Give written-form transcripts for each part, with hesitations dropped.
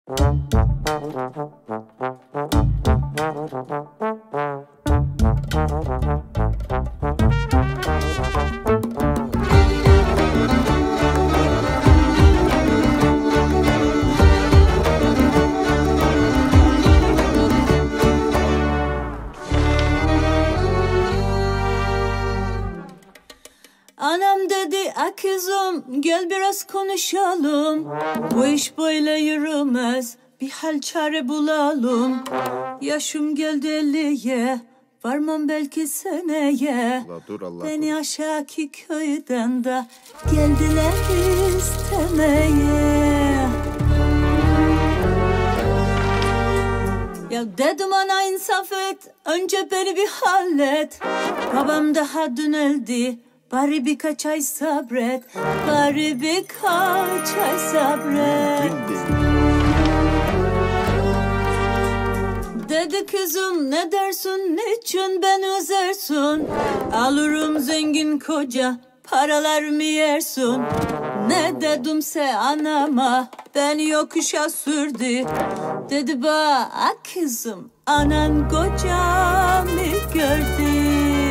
Anam dedi kızım gel biraz konuşalım. Bu iş böyle yürümez, bir hal çare bulalım. Yaşım geldi 50'ye, varmam belki seneye. Beni aşağıki köyden de geldiler istemeye. Ya dedim ana insaf et, önce beni bir hallet. Babam daha dün öldü. Bari birkaç ay sabret, bari birkaç ay sabret. Dedi kızım ne dersin, niçin beni üzersin? Alırım zengin koca, paralarımı yersin. Ne dedimse anama, beni yokuşa sürdü. Dedi ba kızım, anan kocamı gördü.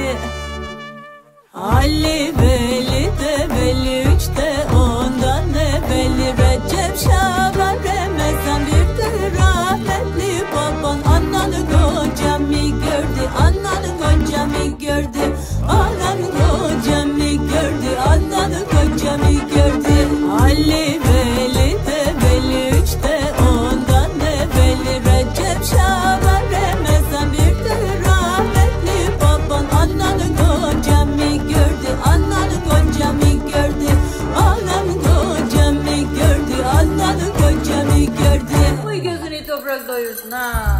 Ali veli de veli üçte ondan ne belli. Recep Şaban Ramazan bir de rahmetli baban. Ananı kocamı gördü, ananı kocamı gördü. Ananı kocamı gördü, ananı kocamı gördü. Ali veli de veli üçte ondan ne belli. Recep Şaban Ramazan bir de rahmetli baban. Ananı kocamı gördü, ananı kocamı gördü. Anam kocamı gördü, ananı kocamı gördü. Uy gözünü toprak doyursun ha.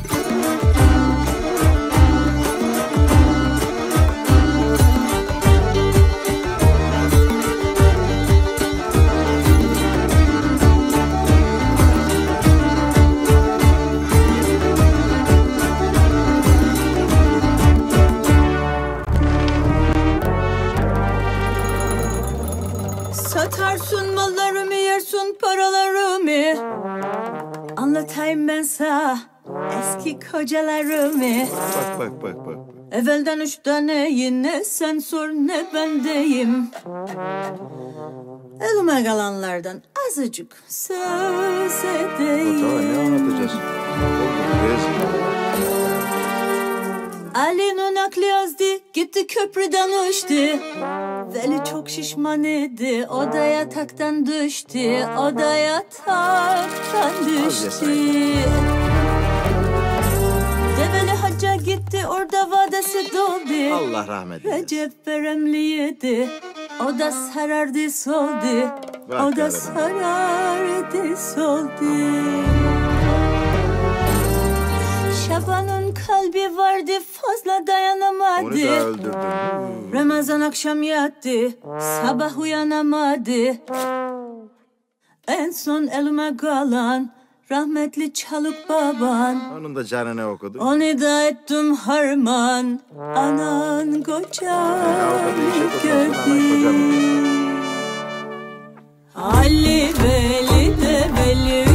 Satarsın mallarımı, yersin paralarımı. Anlatayım ben sana eski kocalarımı. Bak. Evvelden 3 taneyim, ne sen sor ne ben deyim. Elime kalanlardan azıcık söz edeyim. Tamam, ne anlatacağız? Ali'nin aklı yazdı, gitti köprüden uçtu. Veli çok şişman idi, o da yataktan düştü. O da yataktan düştü. Develi hacca gitti, orada vadesi doldu. Allah rahmet eylesin. Recep veremliydi, o da sarardı soldu. O da sarardı soldu. Şaban'ın kalbi vardı, fazla dayanamadı. Onu da öldürdüm. Ramazan akşam yattı, sabah uyanamadı. En son elime kalan rahmetli Çalık baban. Onun da canını okudu. Onu da ettim harman, anan kocamı gördü. Ali veli de veli